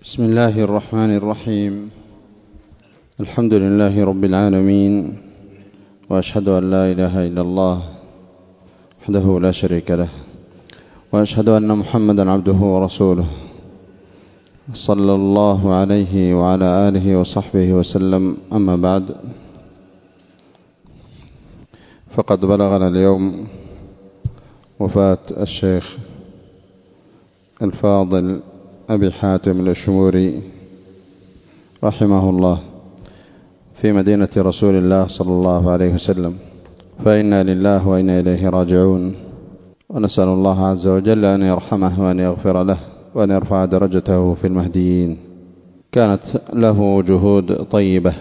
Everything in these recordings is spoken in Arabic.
بسم الله الرحمن الرحيم. الحمد لله رب العالمين، وأشهد أن لا إله إلا الله وحده لا شريك له، وأشهد أن محمدا عبده ورسوله، صلى الله عليه وعلى آله وصحبه وسلم. أما بعد، فقد بلغنا اليوم وفاة الشيخ الفاضل أبي حاتم الأشموري رحمه الله في مدينة رسول الله صلى الله عليه وسلم، فإنا لله وإنا إليه راجعون، ونسأل الله عز وجل أن يرحمه وأن يغفر له وأن يرفع درجته في المهديين. كانت له جهود طيبة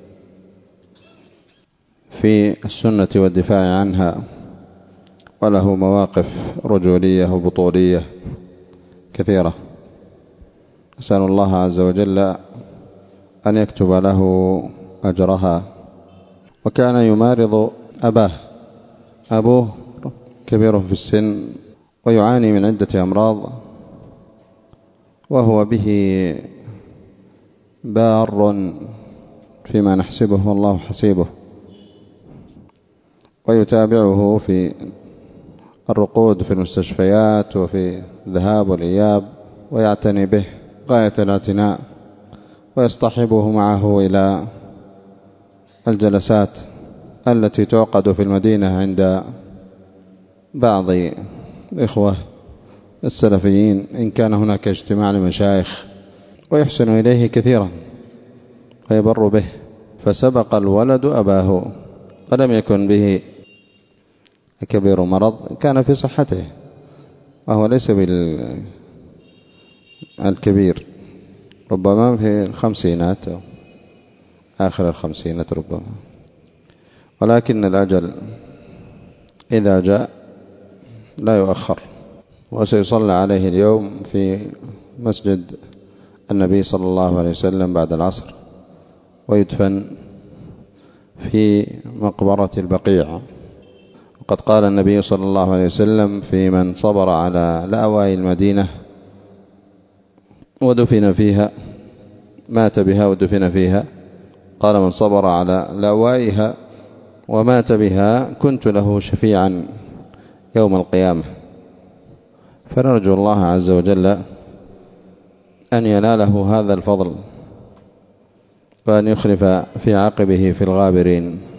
في السنة والدفاع عنها، وله مواقف رجولية وبطولية كثيرة. نسأل الله عز وجل أن يكتب له أجرها. وكان يمارض أبوه كبير في السن ويعاني من عدة أمراض، وهو به بار فيما نحسبه والله حسيبه، ويتابعه في الرقود في المستشفيات وفي الذهاب والإياب، ويعتني به غاية الاعتناء، ويصطحبه معه إلى الجلسات التي تعقد في المدينة عند بعض الإخوة السلفيين، إن كان هناك اجتماع لمشايخ، ويحسن إليه كثيرا ويبر به. فسبق الولد أباه، ولم يكن به كبير مرض، كان في صحته، وهو ليس بالكبير، ربما في الخمسينات أو آخر الخمسينات ربما، ولكن الأجل إذا جاء لا يؤخر. وسيصلى عليه اليوم في مسجد النبي صلى الله عليه وسلم بعد العصر، ويدفن في مقبرة البقيع. وقد قال النبي صلى الله عليه وسلم في من صبر على لأواء المدينة ودفن فيها، مات بها ودفن فيها، قال: من صبر على لأوائها ومات بها كنت له شفيعا يوم القيامة. فنرجو الله عز وجل أن يناله هذا الفضل، وأن يخلف في عقبه في الغابرين.